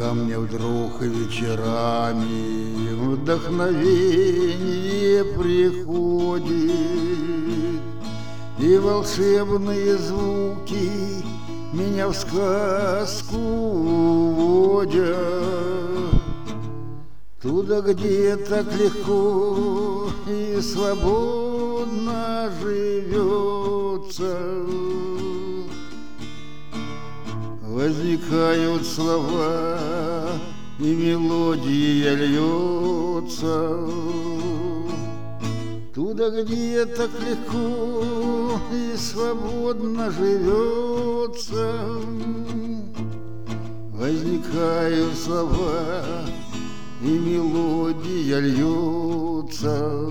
ко мне вдруг вечерами вдохновение приходит, и волшебные звуки меня в сказку водят. Туда, где так легко и свободно живется, возникают слова, и мелодия льется. Туда, где так легко и свободно живется, возникают слова, и мелодия льется.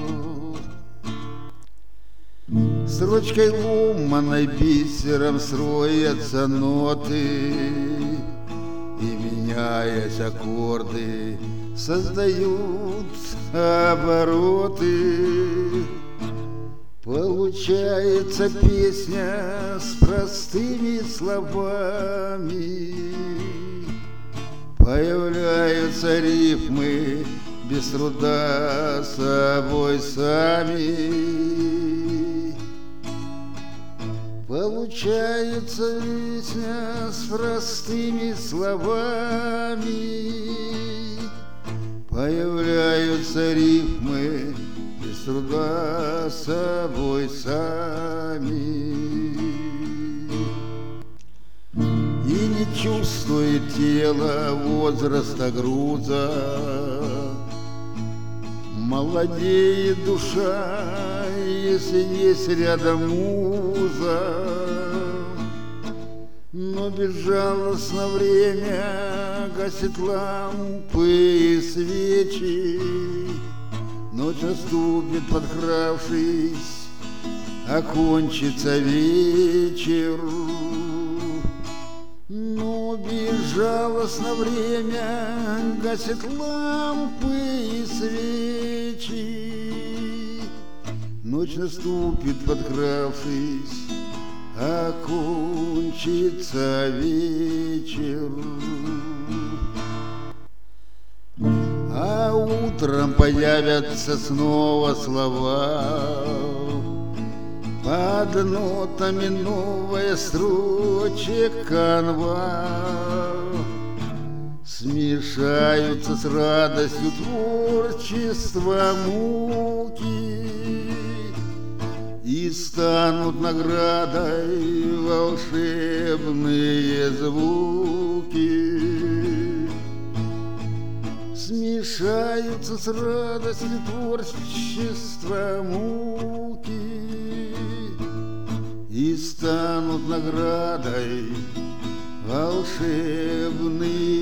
Строчкой ломаной бисером строятся ноты, и, меняясь аккорды, создают обороты. Получается песня с простыми словами, появляются рифмы без труда собой сами. Получается песня с простыми словами, появляются рифмы без труда собой сами. И не чувствует тело возраста груза, молодеет душа, если есть рядом муза. Но безжалостно время гасит лампы и свечи. Ночь наступит, подкравшись, окончится вечер. Но безжалостно время гасит лампы и свечи. Ночь наступит, подкравшись, окончится вечер. А утром появятся снова слова, под нотами новая строчек канва. Смешаются с радостью творчества муки, и станут наградой волшебные звуки. Смешаются с радостью творчества муки, и станут наградой волшебные